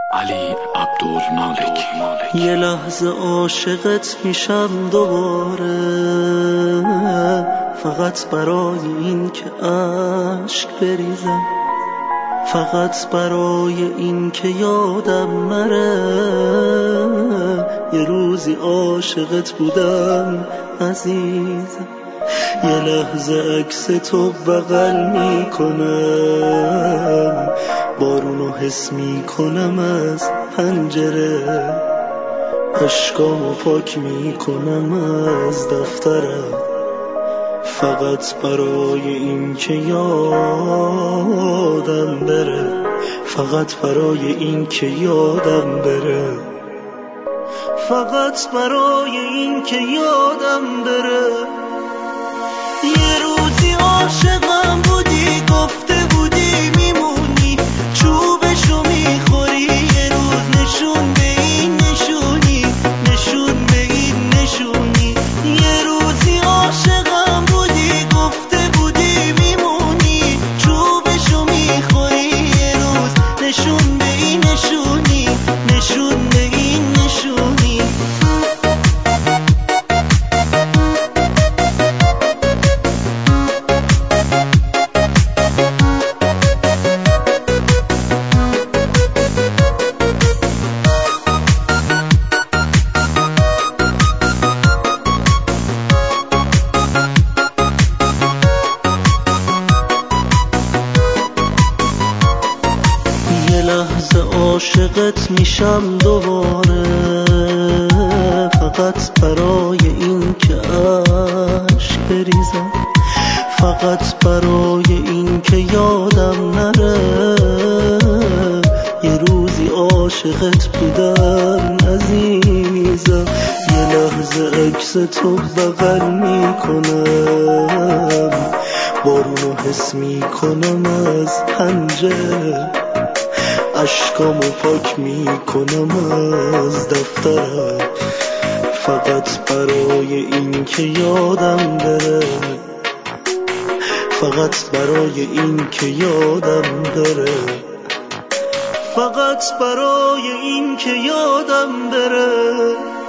علی عبدالمالک. یه لحظه عاشقت میشم دوباره، فقط برای این که عشق بریزم، فقط برای این که یادم نره یه روزی عاشقت بودم عزیزم. یه لحظه عکس تو بغل میکنم، بارونو حس میکنم از پنجره، اشکامو پاک میکنم از دفترم، فقط برای این که یادم بره، فقط برای این که یادم بره، فقط برای این که یادم بره. یه روزی عاشقم بودی، گفته بودی میمونی، چوبشو میخوری، یه روز نشون به این نشونی، نشون به این نشونی. یه روزی عاشقم بودی، گفته بودی میمونی، چوبشو میخوری، یه روز نشون به این نشونی، نشون به این نشونی. لحظه عاشقت میشم دوباره، فقط برای این که عشق بریزم، فقط برای این که یادم نره یه روزی عاشقت بودم عزیزم. یه لحظه عکس تو بغل میکنم، بارونو حس میکنم از پنجره، اشکامو پاک میکنم از دفترم، فقط برای این که یادم بره، فقط برای این که یادم بره، فقط برای این که یادم بره.